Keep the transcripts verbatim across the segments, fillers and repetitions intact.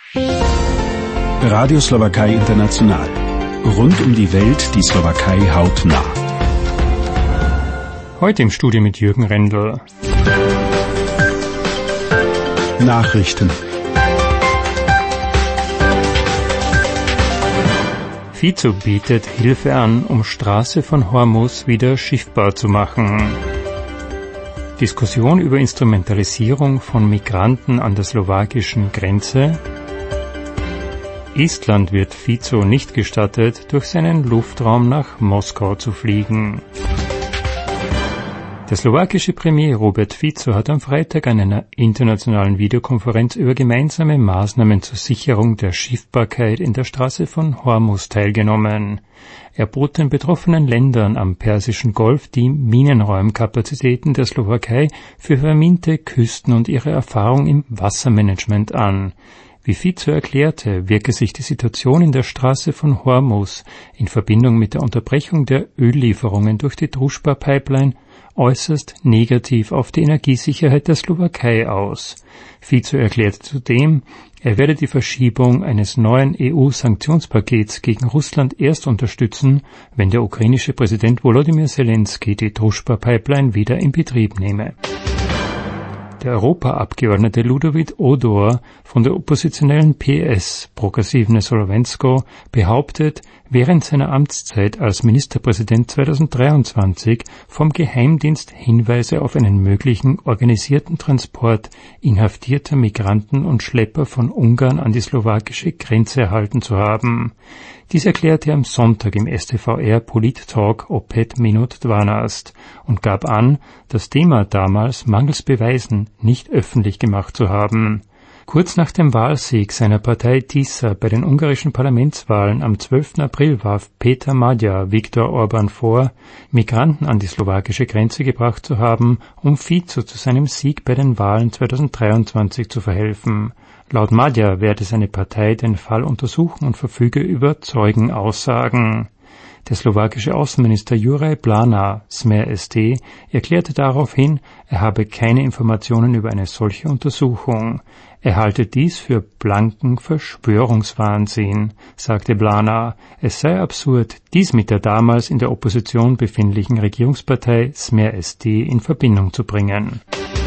Radio Slowakei International. Rund um die Welt die Slowakei hautnah. Heute im Studio mit Jürgen Rendel. Nachrichten. Fico bietet Hilfe an, um Straße von Hormuz wieder schiffbar zu machen. Diskussion über Instrumentalisierung von Migranten an der slowakischen Grenze. Estland wird Fico nicht gestattet, durch seinen Luftraum nach Moskau zu fliegen. Der slowakische Premier Robert Fico hat am Freitag an einer internationalen Videokonferenz über gemeinsame Maßnahmen zur Sicherung der Schiffbarkeit in der Straße von Hormuz teilgenommen. Er bot den betroffenen Ländern am Persischen Golf die Minenräumkapazitäten der Slowakei für verminte Küsten und ihre Erfahrung im Wassermanagement an. Wie Fico erklärte, wirke sich die Situation in der Straße von Hormuz in Verbindung mit der Unterbrechung der Öllieferungen durch die Družba-Pipeline äußerst negativ auf die Energiesicherheit der Slowakei aus. Fico erklärte zudem, er werde die Verschiebung eines neuen E U-Sanktionspakets gegen Russland erst unterstützen, wenn der ukrainische Präsident Volodymyr Zelensky die Družba-Pipeline wieder in Betrieb nehme. Der Europaabgeordnete Ludovic Odor von der oppositionellen P S, Progressivne Slovensko, behauptet, während seiner Amtszeit als Ministerpräsident zweitausenddreiundzwanzig vom Geheimdienst Hinweise auf einen möglichen organisierten Transport inhaftierter Migranten und Schlepper von Ungarn an die slowakische Grenze erhalten zu haben. Dies erklärte er am Sonntag im S T V R Polit-Talk Opet Minut dvanásť und gab an, das Thema damals mangels Beweisen nicht öffentlich gemacht zu haben. Kurz nach dem Wahlsieg seiner Partei Tisza bei den ungarischen Parlamentswahlen am zwölften April warf Péter Magyar Viktor Orbán vor, Migranten an die slowakische Grenze gebracht zu haben, um Fico zu seinem Sieg bei den Wahlen zweitausenddreiundzwanzig zu verhelfen. Laut Magyar werde seine Partei den Fall untersuchen und verfüge über Zeugenaussagen. Der slowakische Außenminister Juraj Bláha, Smer S D, erklärte daraufhin, er habe keine Informationen über eine solche Untersuchung. Er halte dies für blanken Verschwörungswahnsinn, sagte Bláha. Es sei absurd, dies mit der damals in der Opposition befindlichen Regierungspartei Smer S D in Verbindung zu bringen.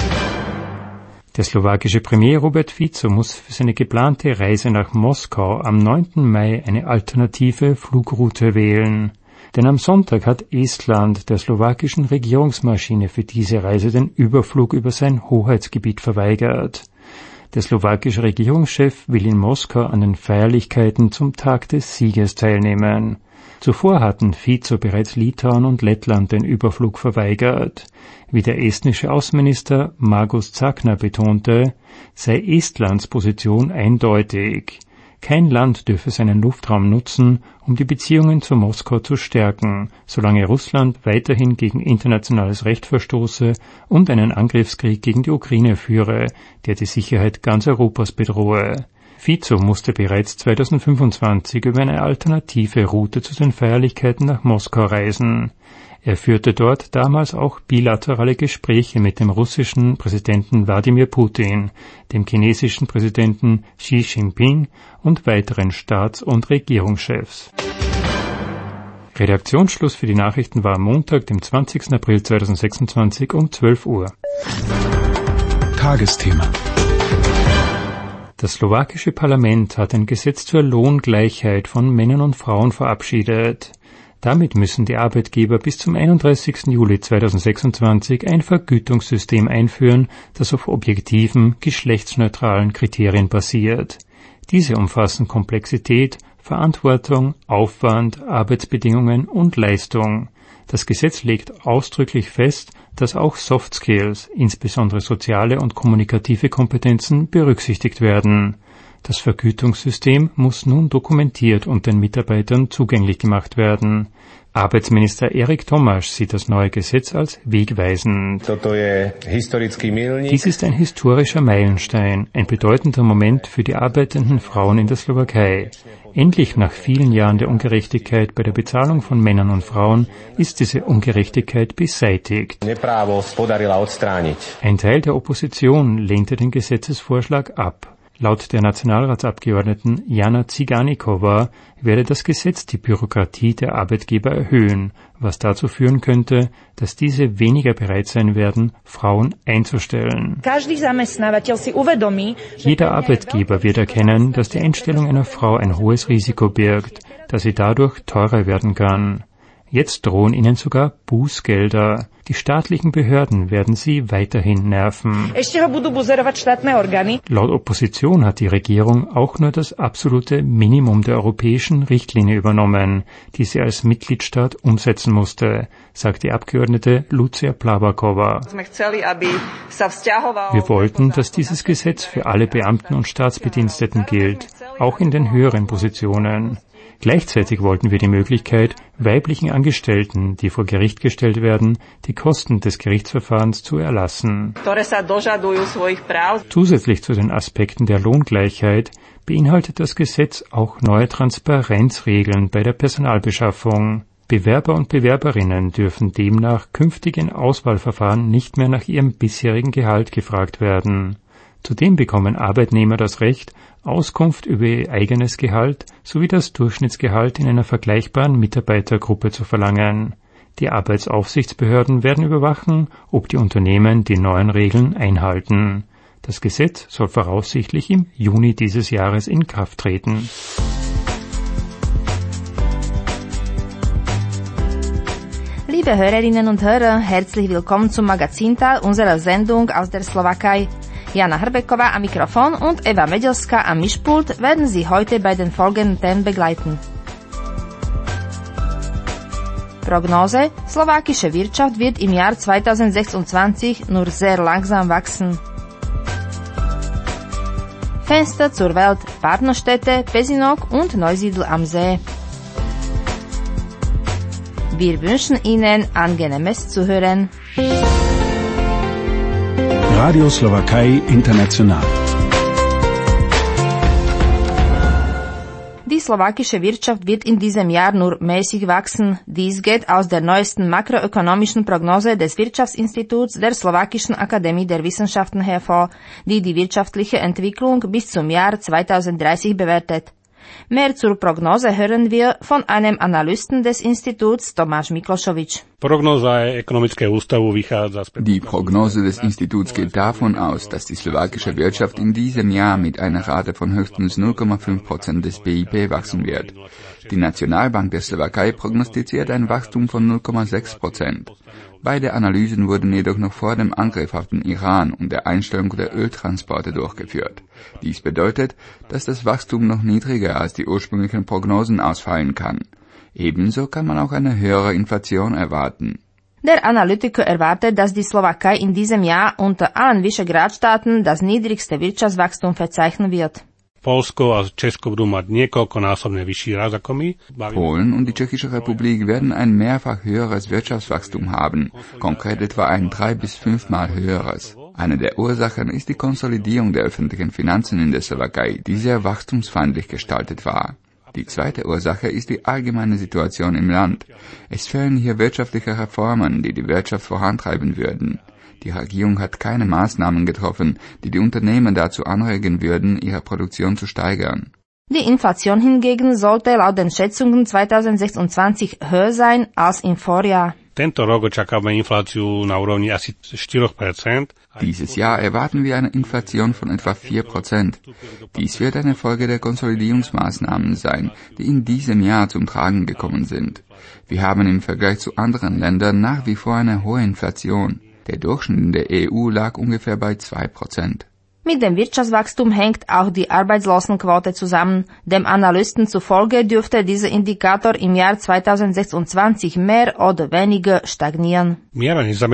Der slowakische Premier Robert Fico muss für seine geplante Reise nach Moskau am neunten Mai eine alternative Flugroute wählen. Denn am Sonntag hat Estland der slowakischen Regierungsmaschine für diese Reise den Überflug über sein Hoheitsgebiet verweigert. Der slowakische Regierungschef will in Moskau an den Feierlichkeiten zum Tag des Sieges teilnehmen. Zuvor hatten Fico bereits Litauen und Lettland den Überflug verweigert. Wie der estnische Außenminister Margus Tsahkna betonte, sei Estlands Position eindeutig. Kein Land dürfe seinen Luftraum nutzen, um die Beziehungen zu Moskau zu stärken, solange Russland weiterhin gegen internationales Recht verstoße und einen Angriffskrieg gegen die Ukraine führe, der die Sicherheit ganz Europas bedrohe. Fico musste bereits zweitausendfünfundzwanzig über eine alternative Route zu den Feierlichkeiten nach Moskau reisen. Er führte dort damals auch bilaterale Gespräche mit dem russischen Präsidenten Wladimir Putin, dem chinesischen Präsidenten Xi Jinping und weiteren Staats- und Regierungschefs. Redaktionsschluss für die Nachrichten war am Montag, dem zwanzigsten April zweitausendsechsundzwanzig um zwölf Uhr. Tagesthema. Das slowakische Parlament hat ein Gesetz zur Lohngleichheit von Männern und Frauen verabschiedet. Damit müssen die Arbeitgeber bis zum einunddreißigsten Juli zweitausendsechsundzwanzig ein Vergütungssystem einführen, das auf objektiven, geschlechtsneutralen Kriterien basiert. Diese umfassen Komplexität, Verantwortung, Aufwand, Arbeitsbedingungen und Leistung. Das Gesetz legt ausdrücklich fest, dass auch Soft Skills, insbesondere soziale und kommunikative Kompetenzen, berücksichtigt werden. Das Vergütungssystem muss nun dokumentiert und den Mitarbeitern zugänglich gemacht werden. Arbeitsminister Erik Tomáš sieht das neue Gesetz als wegweisend. Dies ist ein historischer Meilenstein, ein bedeutender Moment für die arbeitenden Frauen in der Slowakei. Endlich nach vielen Jahren der Ungerechtigkeit bei der Bezahlung von Männern und Frauen ist diese Ungerechtigkeit beseitigt. Ein Teil der Opposition lehnte den Gesetzesvorschlag ab. Laut der Nationalratsabgeordneten Jana Ziganikova werde das Gesetz die Bürokratie der Arbeitgeber erhöhen, was dazu führen könnte, dass diese weniger bereit sein werden, Frauen einzustellen. Jeder Arbeitgeber wird erkennen, dass die Einstellung einer Frau ein hohes Risiko birgt, dass sie dadurch teurer werden kann. Jetzt drohen ihnen sogar Bußgelder. Die staatlichen Behörden werden sie weiterhin nerven. Laut Opposition hat die Regierung auch nur das absolute Minimum der europäischen Richtlinie übernommen, die sie als Mitgliedstaat umsetzen musste, sagt die Abgeordnete Lucia Plabakova. Wir wollten, dass dieses Gesetz für alle Beamten und Staatsbediensteten gilt, auch in den höheren Positionen. Gleichzeitig wollten wir die Möglichkeit, weiblichen Angestellten, die vor Gericht gestellt werden, die Kosten des Gerichtsverfahrens zu erlassen. Zusätzlich zu den Aspekten der Lohngleichheit beinhaltet das Gesetz auch neue Transparenzregeln bei der Personalbeschaffung. Bewerber und Bewerberinnen dürfen demnach künftig in Auswahlverfahren nicht mehr nach ihrem bisherigen Gehalt gefragt werden. Zudem bekommen Arbeitnehmer das Recht, Auskunft über ihr eigenes Gehalt sowie das Durchschnittsgehalt in einer vergleichbaren Mitarbeitergruppe zu verlangen. Die Arbeitsaufsichtsbehörden werden überwachen, ob die Unternehmen die neuen Regeln einhalten. Das Gesetz soll voraussichtlich im Juni dieses Jahres in Kraft treten. Liebe Hörerinnen und Hörer, herzlich willkommen zum Magazinteil unserer Sendung aus der Slowakei. Jana Hrbeková am Mikrofon und Eva Medelská am Mischpult werden Sie heute bei den folgenden Themen begleiten. Prognose: Slowakische Wirtschaft wird im Jahr zweitausendsechsundzwanzig nur sehr langsam wachsen. Fenster zur Welt: Partnerstädte Pezinok und Neusiedl am See. Wir wünschen Ihnen angenehmes Zuhören. Radio Slowakei International. Die slowakische Wirtschaft wird in diesem Jahr nur mäßig wachsen. Dies geht aus der neuesten makroökonomischen Prognose des Wirtschaftsinstituts der Slowakischen Akademie der Wissenschaften hervor, die die wirtschaftliche Entwicklung bis zum Jahr zweitausenddreißig bewertet. Mehr zur Prognose hören wir von einem Analysten des Instituts, Tomáš Miklošovič. Die Prognose des Instituts geht davon aus, dass die slowakische Wirtschaft in diesem Jahr mit einer Rate von höchstens null Komma fünf Prozent des B I P wachsen wird. Die Nationalbank der Slowakei prognostiziert ein Wachstum von null Komma sechs Prozent. Beide Analysen wurden jedoch noch vor dem Angriff auf den Iran und der Einstellung der Öltransporte durchgeführt. Dies bedeutet, dass das Wachstum noch niedriger als die ursprünglichen Prognosen ausfallen kann. Ebenso kann man auch eine höhere Inflation erwarten. Der Analytiker erwartet, dass die Slowakei in diesem Jahr unter allen Visegrad-Staaten das niedrigste Wirtschaftswachstum verzeichnen wird. Polen und die Tschechische Republik werden ein mehrfach höheres Wirtschaftswachstum haben, konkret etwa ein drei- bis fünfmal höheres. Eine der Ursachen ist die Konsolidierung der öffentlichen Finanzen in der Slowakei, die sehr wachstumsfeindlich gestaltet war. Die zweite Ursache ist die allgemeine Situation im Land. Es fehlen hier wirtschaftliche Reformen, die die Wirtschaft vorantreiben würden. Die Regierung hat keine Maßnahmen getroffen, die die Unternehmen dazu anregen würden, ihre Produktion zu steigern. Die Inflation hingegen sollte laut den Schätzungen zweitausendsechsundzwanzig höher sein als im Vorjahr. Dieses Jahr erwarten wir eine Inflation von etwa vier Prozent. Dies wird eine Folge der Konsolidierungsmaßnahmen sein, die in diesem Jahr zum Tragen gekommen sind. Wir haben im Vergleich zu anderen Ländern nach wie vor eine hohe Inflation. Der Durchschnitt in der E U lag ungefähr bei zwei Prozent. Mit dem Wirtschaftswachstum hängt auch die Arbeitslosenquote zusammen. Dem Analysten zufolge dürfte dieser Indikator im Jahr zweitausendsechsundzwanzig mehr oder weniger stagnieren. Die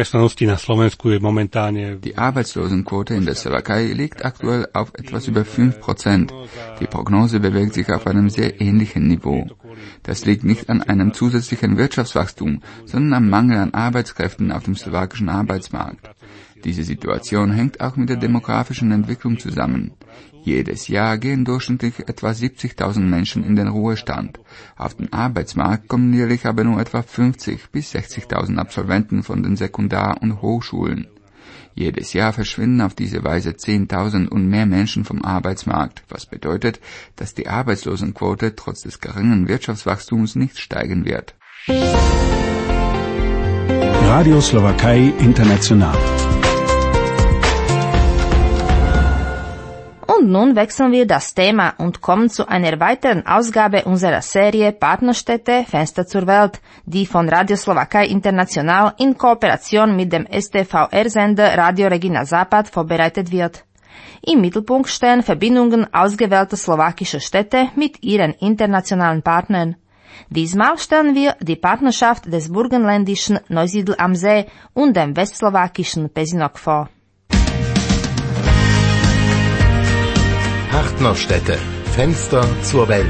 Arbeitslosenquote in der Slowakei liegt aktuell auf etwas über fünf Prozent. Die Prognose bewegt sich auf einem sehr ähnlichen Niveau. Das liegt nicht an einem zusätzlichen Wirtschaftswachstum, sondern am Mangel an Arbeitskräften auf dem slowakischen Arbeitsmarkt. Diese Situation hängt auch mit der demografischen Entwicklung zusammen. Jedes Jahr gehen durchschnittlich etwa siebzigtausend Menschen in den Ruhestand. Auf den Arbeitsmarkt kommen jährlich aber nur etwa fünfzig bis sechzigtausend Absolventen von den Sekundar- und Hochschulen. Jedes Jahr verschwinden auf diese Weise zehntausend und mehr Menschen vom Arbeitsmarkt, was bedeutet, dass die Arbeitslosenquote trotz des geringen Wirtschaftswachstums nicht steigen wird. Radio Slowakei International. Und nun wechseln wir das Thema und kommen zu einer weiteren Ausgabe unserer Serie Partnerstädte Fenster zur Welt, die von Radio Slowakei International in Kooperation mit dem S T V R-Sender Radio Regina Západ vorbereitet wird. Im Mittelpunkt stehen Verbindungen ausgewählter slowakischer Städte mit ihren internationalen Partnern. Diesmal stellen wir die Partnerschaft des burgenländischen Neusiedl am See und dem westslowakischen Pezinok vor. Partnerstädte Fenster zur Welt.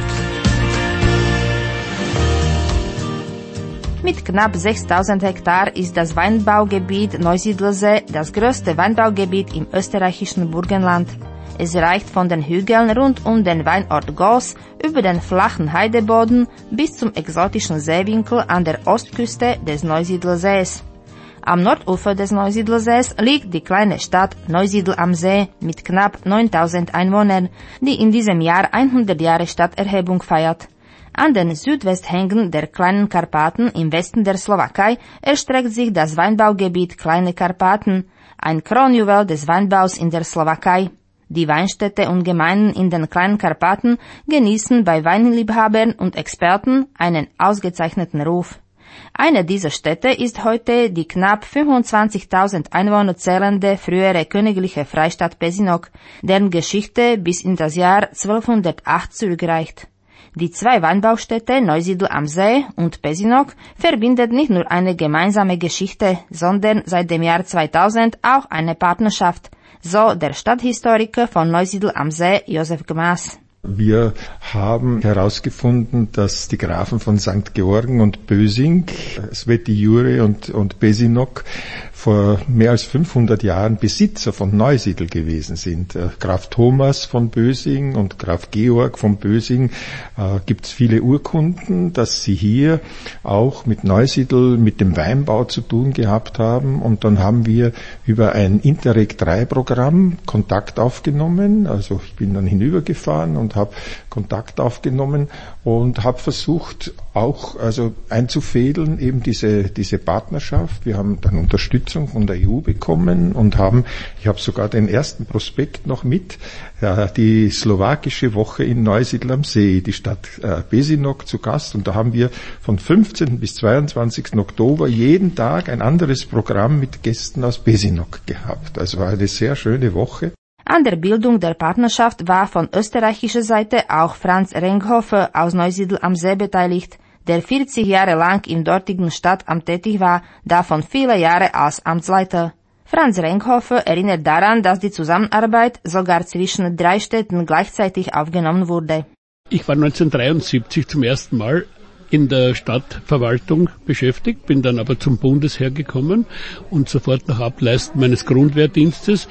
Mit knapp sechstausend Hektar ist das Weinbaugebiet Neusiedlersee das größte Weinbaugebiet im österreichischen Burgenland. Es reicht von den Hügeln rund um den Weinort Goos über den flachen Heideboden bis zum exotischen Seewinkel an der Ostküste des Neusiedlersees. Am Nordufer des Neusiedlersees liegt die kleine Stadt Neusiedl am See mit knapp neuntausend Einwohnern, die in diesem Jahr hundert Jahre Stadterhebung feiert. An den Südwesthängen der Kleinen Karpaten im Westen der Slowakei erstreckt sich das Weinbaugebiet Kleine Karpaten, ein Kronjuwel des Weinbaus in der Slowakei. Die Weinstädte und Gemeinden in den Kleinen Karpaten genießen bei Weinliebhabern und Experten einen ausgezeichneten Ruf. Eine dieser Städte ist heute die knapp fünfundzwanzigtausend Einwohner zählende frühere königliche Freistadt Pezinok, deren Geschichte bis in das Jahr zwölfhundertacht zurückreicht. Die zwei Weinbaustädte Neusiedl am See und Pezinok verbindet nicht nur eine gemeinsame Geschichte, sondern seit dem Jahr zweitausend auch eine Partnerschaft, so der Stadthistoriker von Neusiedl am See, Josef Gmas. Wir haben herausgefunden, dass die Grafen von Sankt Georgen und Bösing, Sveti Jure und, und Pezinok, vor mehr als fünfhundert Jahren Besitzer von Neusiedl gewesen sind. Graf Thomas von Bösing und Graf Georg von Bösing äh, gibt es viele Urkunden, dass sie hier auch mit Neusiedl, mit dem Weinbau zu tun gehabt haben. Und dann haben wir über ein Interreg drei Programm Kontakt aufgenommen. Also ich bin dann hinübergefahren und habe Kontakt aufgenommen und habe versucht, auch also einzufädeln, eben diese diese Partnerschaft. Wir haben dann Unterstützung von der E U bekommen und haben, ich habe sogar den ersten Prospekt noch mit, ja, die slowakische Woche in Neusiedl am See, die Stadt äh, Pezinok zu Gast. Und da haben wir von fünfzehnten bis zweiundzwanzigsten Oktober jeden Tag ein anderes Programm mit Gästen aus Pezinok gehabt. Also war eine sehr schöne Woche. An der Bildung der Partnerschaft war von österreichischer Seite auch Franz Renkhofer aus Neusiedl am See beteiligt, der vierzig Jahre lang im dortigen Stadtamt tätig war, davon viele Jahre als Amtsleiter. Franz Renkhofer erinnert daran, dass die Zusammenarbeit sogar zwischen drei Städten gleichzeitig aufgenommen wurde. Ich war neunzehnhundertdreiundsiebzig zum ersten Mal in der Stadtverwaltung beschäftigt, bin dann aber zum Bundesheer gekommen und sofort nach Ableisten meines Grundwehrdienstes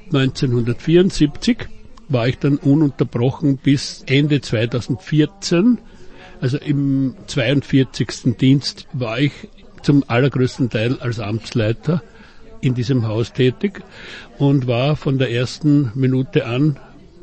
neunzehnhundertvierundsiebzig war ich dann ununterbrochen bis Ende zweitausendvierzehn, also im zweiundvierzigsten Dienst war ich zum allergrößten Teil als Amtsleiter in diesem Haus tätig und war von der ersten Minute an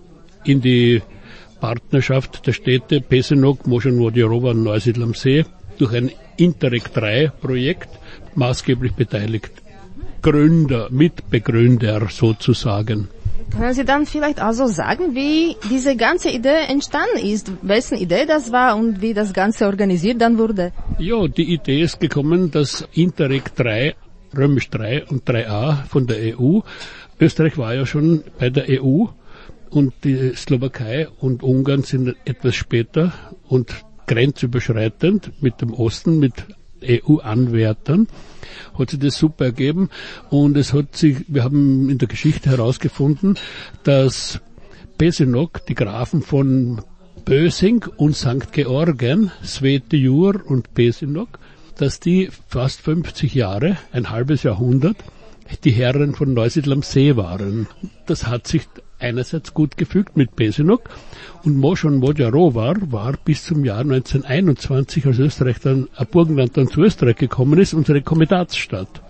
in die Partnerschaft der Städte Pezinok, Mošanovo und Neusiedl am See durch ein Interreg drei Projekt maßgeblich beteiligt. Gründer, Mitbegründer sozusagen. Können Sie dann vielleicht also sagen, wie diese ganze Idee entstanden ist, wessen Idee das war und wie das Ganze organisiert dann wurde? Ja, die Idee ist gekommen, dass Interreg drei, Römisch drei und drei a von der E U, Österreich war ja schon bei der E U und die Slowakei und Ungarn sind etwas später und grenzüberschreitend mit dem Osten, mit E U-Anwärtern, hat sich das super ergeben und es hat sich, wir haben in der Geschichte herausgefunden, dass Pezinok, die Grafen von Bösing und Sankt Georgen, Sveti Jur und Pezinok, dass die fast fünfzig Jahre, ein halbes Jahrhundert, die Herren von Neusiedl am See waren. Das hat sich einerseits gut gefügt mit Pezinok und Mošanovo war bis zum Jahr neunzehnhunderteinundzwanzig, als Österreich dann, Burgenland dann zu Österreich gekommen ist, unsere Komitatsstadt.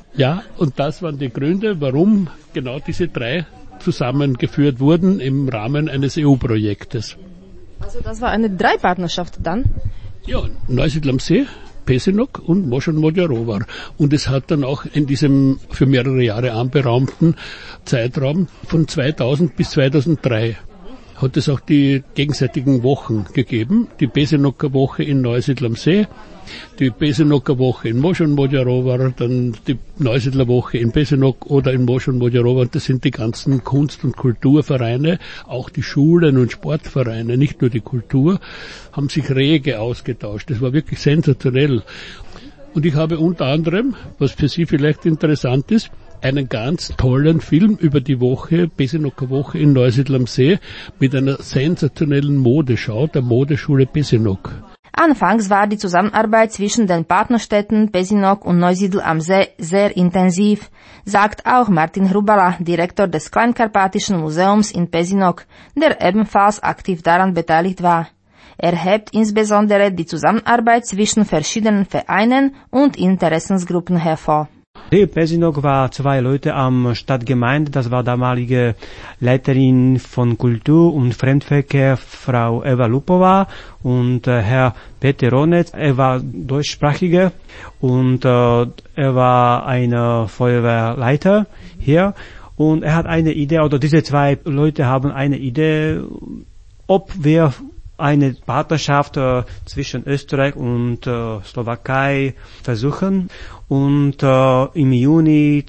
Ja, und das waren die Gründe, warum genau diese drei zusammengeführt wurden im Rahmen eines E U-Projektes. Also das war eine Dreipartnerschaft dann? Ja, Neusiedl am See, Pezinok und Moschon Modjarovar. Und es hat dann auch in diesem für mehrere Jahre anberaumten Zeitraum von zweitausend bis zweitausenddrei hat es auch die gegenseitigen Wochen gegeben. Die Pesinoker Woche in Neusiedl am See, die Pesinoker Woche in Moschon Modjarovar, dann die Neusiedler Woche in Pezinok oder in Moschon Modjarovar. Das sind die ganzen Kunst- und Kulturvereine, auch die Schulen und Sportvereine, nicht nur die Kultur, haben sich rege ausgetauscht. Das war wirklich sensationell. Und ich habe unter anderem, was für Sie vielleicht interessant ist, einen ganz tollen Film über die Woche, Pesinoker Woche in Neusiedl am See, mit einer sensationellen Modeschau der Modeschule Pezinok. Anfangs war die Zusammenarbeit zwischen den Partnerstädten Pezinok und Neusiedl am See sehr intensiv, sagt auch Martin Hrubala, Direktor des Kleinkarpatischen Museums in Pezinok, der ebenfalls aktiv daran beteiligt war. Er hebt insbesondere die Zusammenarbeit zwischen verschiedenen Vereinen und Interessensgruppen hervor. In Pezinok war zwei Leute am Stadtgemeinde, das war damalige Leiterin von Kultur und Fremdverkehr, Frau Eva Lupova, und äh, Herr Peter Ronetz, er war deutschsprachiger und äh, er war ein Feuerwehrleiter hier, und er hat eine Idee, oder diese zwei Leute haben eine Idee, ob wir eine Partnerschaft äh, zwischen Österreich und äh, Slowakei versuchen. Und äh, im Juni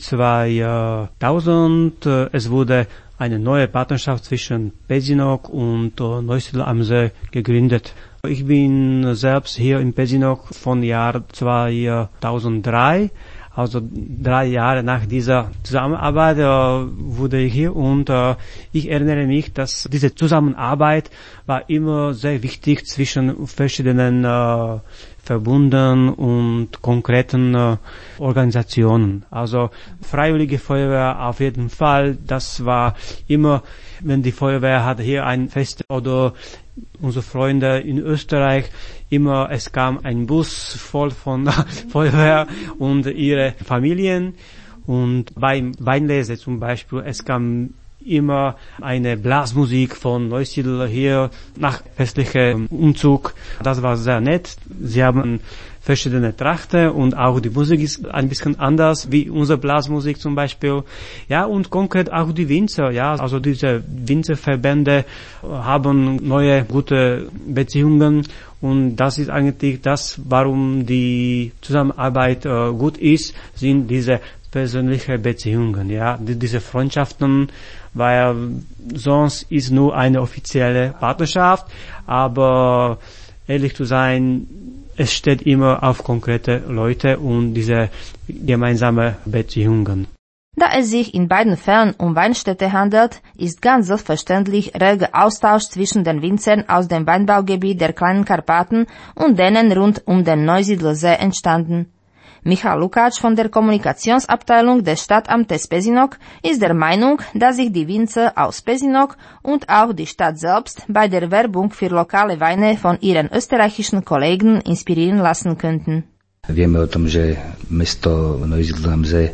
zweitausend äh, es wurde eine neue Partnerschaft zwischen Pezinok und äh, Neusiedl am See gegründet. Ich bin selbst hier in Pezinok von Jahr zweitausenddrei. Also drei Jahre nach dieser Zusammenarbeit äh, wurde ich hier, und äh, ich erinnere mich, dass diese Zusammenarbeit war immer sehr wichtig zwischen verschiedenen äh, Verbunden und konkreten äh, Organisationen. Also Freiwillige Feuerwehr auf jeden Fall, das war immer, wenn die Feuerwehr hat hier ein Fest oder unsere Freunde in Österreich, immer es kam ein Bus voll von Feuerwehr und ihre Familien, und beim Weinlese zum Beispiel, es kam immer eine Blasmusik von Neusiedl hier nach festlichem Umzug. Das war sehr nett. Sie haben verschiedene Trachten und auch die Musik ist ein bisschen anders wie unsere Blasmusik zum Beispiel. Ja, und konkret auch die Winzer, ja, also diese Winzerverbände haben neue gute Beziehungen, und das ist eigentlich das, warum die Zusammenarbeit äh, gut ist, sind diese persönliche Beziehungen, ja, die, diese Freundschaften, weil sonst ist nur eine offizielle Partnerschaft, aber ehrlich zu sein, es steht immer auf konkrete Leute und diese gemeinsame Beziehungen. Da es sich in beiden Fällen um Weinstädte handelt, ist ganz selbstverständlich reger Austausch zwischen den Winzern aus dem Weinbaugebiet der Kleinen Karpaten und denen rund um den Neusiedler See entstanden. Michal Lukács von der Kommunikationsabteilung des Stadtamtes Pezinok ist der Meinung, dass sich die Winzer aus Pezinok und auch die Stadt selbst bei der Werbung für lokale Weine von ihren österreichischen Kollegen inspirieren lassen könnten. Vieme o tom, že mesto Neusiedl am See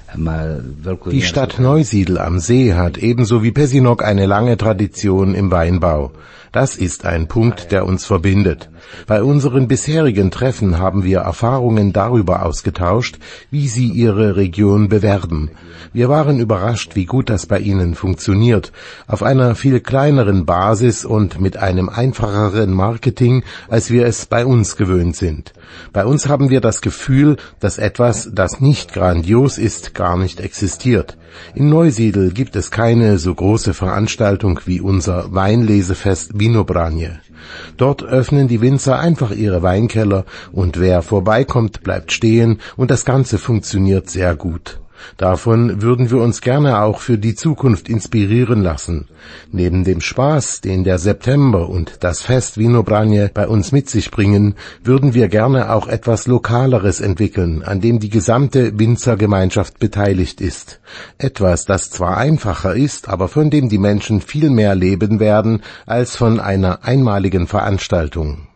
Die Stadt Neusiedl am See hat ebenso wie Pezinok eine lange Tradition im Weinbau. Das ist ein Punkt, der uns verbindet. Bei unseren bisherigen Treffen haben wir Erfahrungen darüber ausgetauscht, wie sie ihre Region bewerben. Wir waren überrascht, wie gut das bei ihnen funktioniert, auf einer viel kleineren Basis und mit einem einfacheren Marketing, als wir es bei uns gewöhnt sind. Bei uns haben wir das Gefühl, dass etwas, das nicht grandios ist, gar nicht existiert. In Neusiedl gibt es keine so große Veranstaltung wie unser Weinlesefest Vinobranje. Dort öffnen die Winzer einfach ihre Weinkeller und wer vorbeikommt, bleibt stehen und das Ganze funktioniert sehr gut. Davon würden wir uns gerne auch für die Zukunft inspirieren lassen. Neben dem Spaß, den der September und das Fest Vinobranje bei uns mit sich bringen, würden wir gerne auch etwas Lokaleres entwickeln, an dem die gesamte Winzergemeinschaft beteiligt ist. Etwas, das zwar einfacher ist, aber von dem die Menschen viel mehr leben werden als von einer einmaligen Veranstaltung.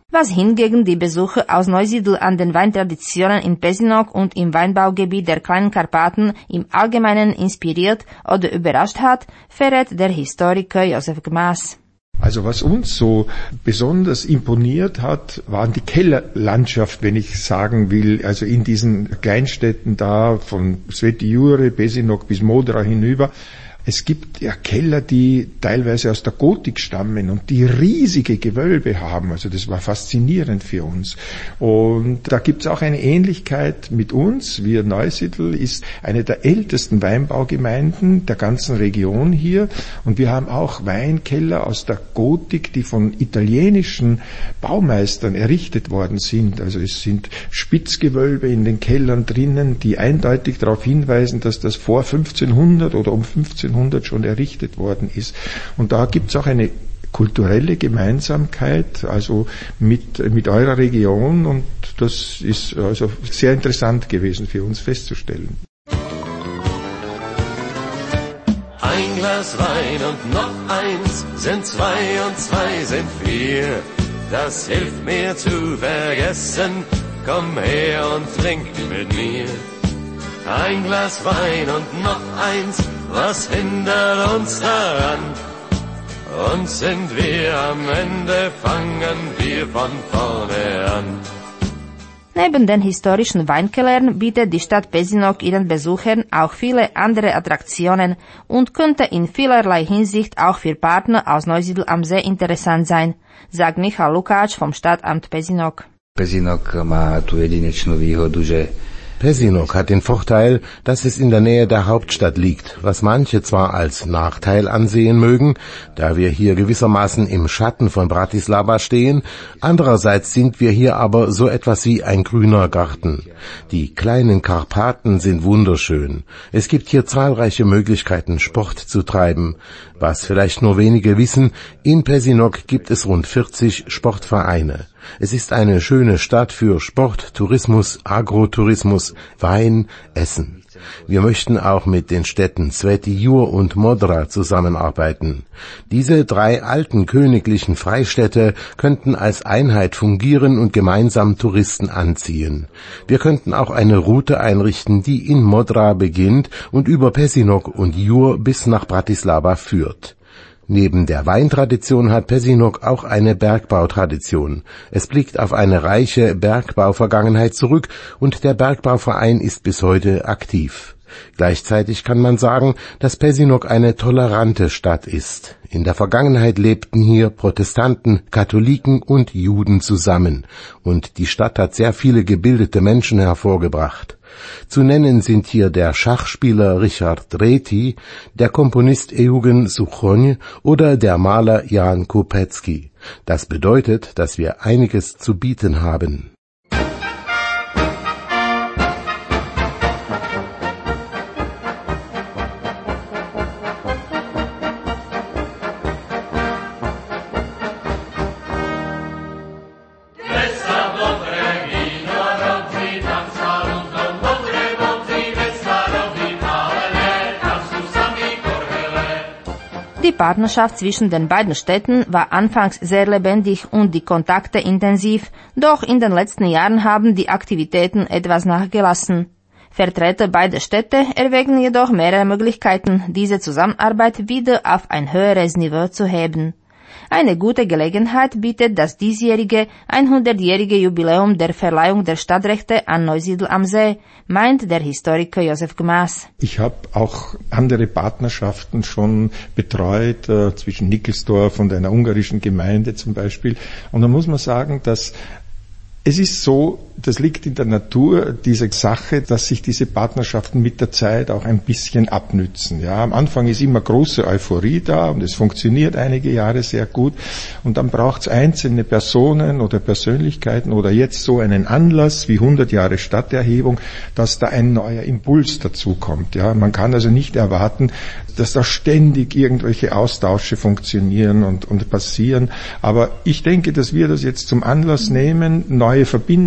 Was hingegen die Besucher aus Neusiedl an den Weintraditionen in Pezinok und im Weinbaugebiet der Kleinen Karpaten im Allgemeinen inspiriert oder überrascht hat, verrät der Historiker Josef Gmaß. Also was uns so besonders imponiert hat, waren die Kellerlandschaft, wenn ich sagen will, also in diesen Kleinstädten da von Sveti Jure, Pezinok bis Modra hinüber. Es gibt ja Keller, die teilweise aus der Gotik stammen und die riesige Gewölbe haben. Also das war faszinierend für uns. Und da gibt es auch eine Ähnlichkeit mit uns. Wir Neusiedl ist eine der ältesten Weinbaugemeinden der ganzen Region hier. Und wir haben auch Weinkeller aus der Gotik, die von italienischen Baumeistern errichtet worden sind. Also es sind Spitzgewölbe in den Kellern drinnen, die eindeutig darauf hinweisen, dass das vor fünfzehnhundert oder um fünfzehnhundert schon errichtet worden ist. Und da gibt es auch eine kulturelle Gemeinsamkeit, also mit, mit eurer Region, und das ist also sehr interessant gewesen für uns festzustellen. Ein Glas Wein und noch eins sind zwei und zwei sind vier. Das hilft mir zu vergessen. Komm her und trink mit mir. Ein Glas Wein und noch eins, was hindert uns daran? Und sind wir am Ende, fangen wir von vorne an. Neben den historischen Weinkellern bietet die Stadt Pezinok ihren Besuchern auch viele andere Attraktionen und könnte in vielerlei Hinsicht auch für Partner aus Neusiedl am See interessant sein, sagt Michal Lukáč vom Stadtamt Pezinok. Pezinok má tu jedinečnú výhodu, že Pezinok hat den Vorteil, dass es in der Nähe der Hauptstadt liegt, was manche zwar als Nachteil ansehen mögen, da wir hier gewissermaßen im Schatten von Bratislava stehen, andererseits sind wir hier aber so etwas wie ein grüner Garten. Die kleinen Karpaten sind wunderschön. Es gibt hier zahlreiche Möglichkeiten, Sport zu treiben. Was vielleicht nur wenige wissen, in Pezinok gibt es rund vierzig Sportvereine. Es ist eine schöne Stadt für Sport, Tourismus, Agrotourismus, Wein, Essen. Wir möchten auch mit den Städten Sveti Jur und Modra zusammenarbeiten. Diese drei alten königlichen Freistädte könnten als Einheit fungieren und gemeinsam Touristen anziehen. Wir könnten auch eine Route einrichten, die in Modra beginnt und über Pezinok und Jur bis nach Bratislava führt. Neben der Weintradition hat Pezinok auch eine Bergbautradition. Es blickt auf eine reiche Bergbauvergangenheit zurück und der Bergbauverein ist bis heute aktiv. Gleichzeitig kann man sagen, dass Pezinok eine tolerante Stadt ist. In der Vergangenheit lebten hier Protestanten, Katholiken und Juden zusammen und die Stadt hat sehr viele gebildete Menschen hervorgebracht. Zu nennen sind hier der Schachspieler Richard Reti, der Komponist Eugen Suchoń oder der Maler Jan Kopetzky. Das bedeutet, dass wir einiges zu bieten haben. Die Partnerschaft zwischen den beiden Städten war anfangs sehr lebendig und die Kontakte intensiv, doch in den letzten Jahren haben die Aktivitäten etwas nachgelassen. Vertreter beider Städte erwägen jedoch mehrere Möglichkeiten, diese Zusammenarbeit wieder auf ein höheres Niveau zu heben. Eine gute Gelegenheit bietet das diesjährige hundertjährige Jubiläum der Verleihung der Stadtrechte an Neusiedl am See, meint der Historiker Josef Gmaß. Ich habe auch andere Partnerschaften schon betreut, äh, zwischen Nickelsdorf und einer ungarischen Gemeinde zum Beispiel. Und da muss man sagen, dass es ist so, das liegt in der Natur dieser Sache, dass sich diese Partnerschaften mit der Zeit auch ein bisschen abnützen. Ja, am Anfang ist immer große Euphorie da und es funktioniert einige Jahre sehr gut und dann braucht es einzelne Personen oder Persönlichkeiten oder jetzt so einen Anlass wie hundert Jahre Stadterhebung, dass da ein neuer Impuls dazu kommt. Ja, man kann also nicht erwarten, dass da ständig irgendwelche Austausche funktionieren und, und passieren. Aber ich denke, dass wir das jetzt zum Anlass nehmen, neue Verbindungen zu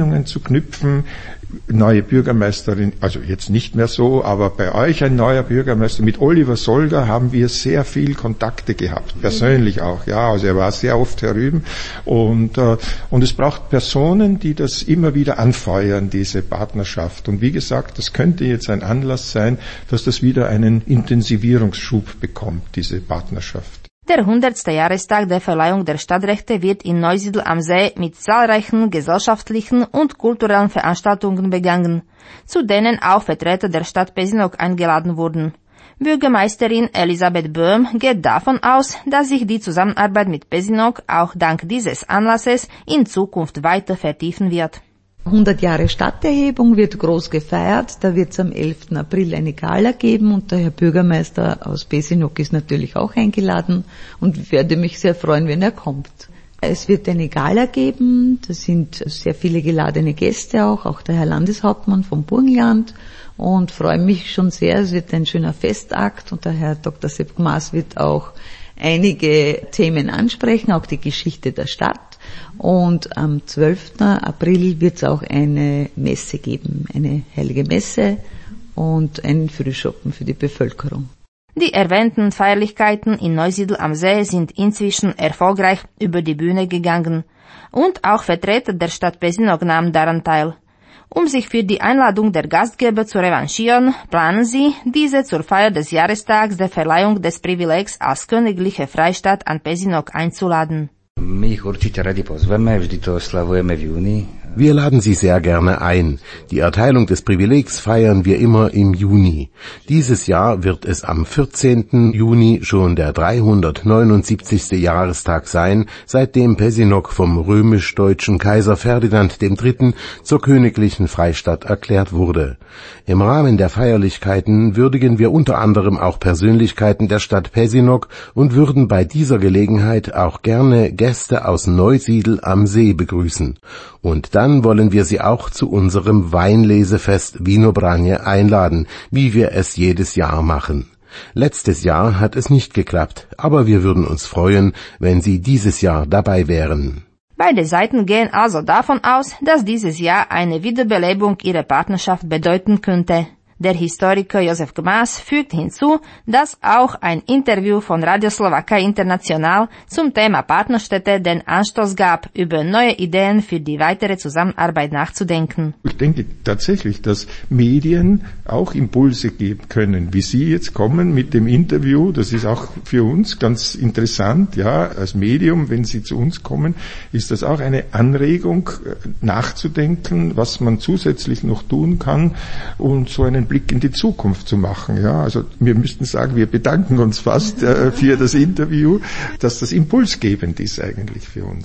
knüpfen. Neue Bürgermeisterin, also jetzt nicht mehr so, aber bei euch ein neuer Bürgermeister. Mit Oliver Solger haben wir sehr viel Kontakte gehabt, persönlich auch. Ja, also er war sehr oft herüben und äh, und es braucht Personen, die das immer wieder anfeuern, diese Partnerschaft. Und wie gesagt, das könnte jetzt ein Anlass sein, dass das wieder einen Intensivierungsschub bekommt, diese Partnerschaft. Der hundertste Jahrestag der Verleihung der Stadtrechte wird in Neusiedl am See mit zahlreichen gesellschaftlichen und kulturellen Veranstaltungen begangen, zu denen auch Vertreter der Stadt Pezinok eingeladen wurden. Bürgermeisterin Elisabeth Böhm geht davon aus, dass sich die Zusammenarbeit mit Pezinok auch dank dieses Anlasses in Zukunft weiter vertiefen wird. hundert Jahre Stadterhebung wird groß gefeiert. Da wird es am elften April eine Gala geben und der Herr Bürgermeister aus Pezinok ist natürlich auch eingeladen und werde mich sehr freuen, wenn er kommt. Es wird eine Gala geben, da sind sehr viele geladene Gäste auch, auch der Herr Landeshauptmann vom Burgenland und freue mich schon sehr. Es wird ein schöner Festakt und der Herr Doktor Sepp Maas wird auch einige Themen ansprechen, auch die Geschichte der Stadt. Und am zwölften April wird es auch eine Messe geben, eine heilige Messe und einen Frühschoppen für die Bevölkerung. Die erwähnten Feierlichkeiten in Neusiedl am See sind inzwischen erfolgreich über die Bühne gegangen und auch Vertreter der Stadt Pezinok nahmen daran teil. Um sich für die Einladung der Gastgeber zu revanchieren, planen sie, diese zur Feier des Jahrestags der Verleihung des Privilegs als königliche Freistadt an Pezinok einzuladen. My ich určite radi pozveme, vždy to oslavujeme v júni. Wir laden Sie sehr gerne ein. Die Erteilung des Privilegs feiern wir immer im Juni. Dieses Jahr wird es am vierzehnten Juni schon der dreihundertneunundsiebzigste Jahrestag sein, seitdem Pezinok vom römisch-deutschen Kaiser Ferdinand der Dritte zur königlichen Freistadt erklärt wurde. Im Rahmen der Feierlichkeiten würdigen wir unter anderem auch Persönlichkeiten der Stadt Pezinok und würden bei dieser Gelegenheit auch gerne Gäste aus Neusiedl am See begrüßen. Und dann wollen wir Sie auch zu unserem Weinlesefest Vinobranje einladen, wie wir es jedes Jahr machen. Letztes Jahr hat es nicht geklappt, aber wir würden uns freuen, wenn Sie dieses Jahr dabei wären. Beide Seiten gehen also davon aus, dass dieses Jahr eine Wiederbelebung ihrer Partnerschaft bedeuten könnte. Der Historiker Josef Gmas fügt hinzu, dass auch ein Interview von Radio Slowakei International zum Thema Partnerstädte den Anstoß gab, über neue Ideen für die weitere Zusammenarbeit nachzudenken. Ich denke tatsächlich, dass Medien auch Impulse geben können, wie Sie jetzt kommen mit dem Interview. Das ist auch für uns ganz interessant, ja, als Medium, wenn Sie zu uns kommen, ist das auch eine Anregung, nachzudenken, was man zusätzlich noch tun kann und so einen Blick in die Zukunft zu machen. Ja, also wir müssten sagen, wir bedanken uns fast äh, für das Interview, dass das impulsgebend ist eigentlich für uns.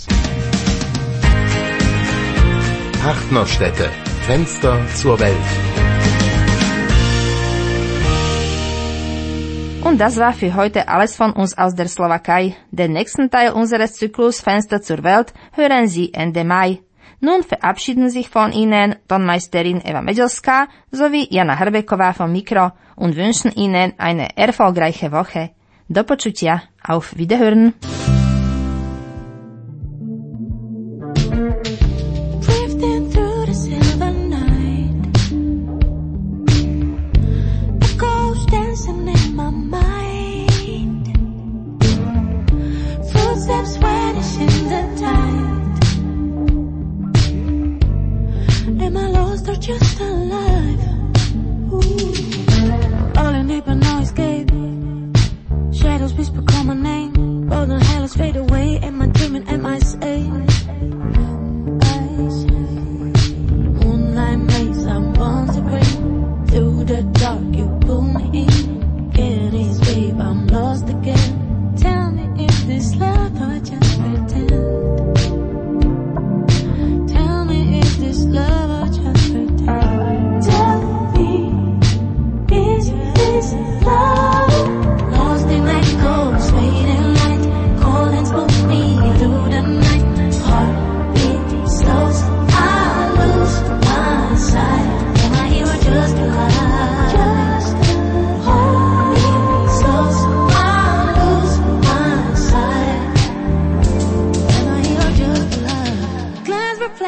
Partnerstädte. Fenster zur Welt. Und das war für heute alles von uns aus der Slowakei. Den nächsten Teil unseres Zyklus Fenster zur Welt hören Sie Ende Mai. Nun verabschieden sich von Ihnen Tonmeisterin Eva Medelská sowie Jana Hrbeková vom Mikro und wünschen Ihnen eine erfolgreiche Woche. Do počutia, auf Wiederhören. Just alive. Ooh. All I need but no escape. Shadows whisper call my name. Golden hell is fading.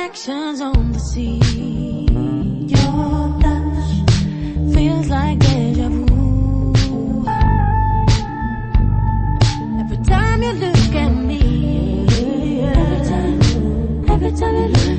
reflections on the sea. Your touch feels like deja vu. Every time you look at me, every time, every time you look